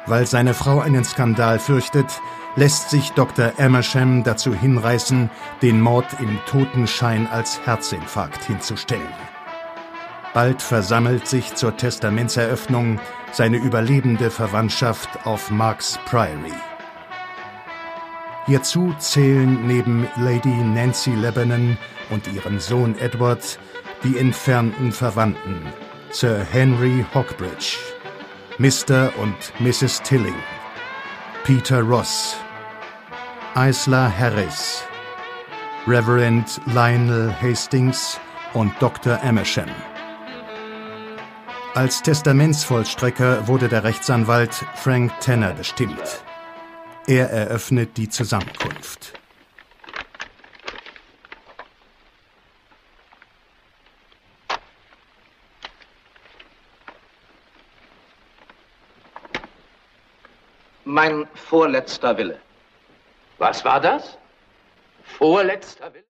Weil seine Frau einen Skandal fürchtet, lässt sich Dr. Amersham dazu hinreißen, den Mord im Totenschein als Herzinfarkt hinzustellen. Bald versammelt sich zur Testamentseröffnung seine überlebende Verwandtschaft auf Marks Priory. Hierzu zählen neben Lady Nancy Lebanon und ihrem Sohn Edward die entfernten Verwandten Sir Henry Hawkbridge, Mr. und Mrs. Tilling, Peter Ross, Isla Harris, Reverend Lionel Hastings und Dr. Amersham. Als Testamentsvollstrecker wurde der Rechtsanwalt Frank Tanner bestimmt. Er eröffnet die Zusammenkunft. Mein vorletzter Wille. Was war das? Vorletzter Wille?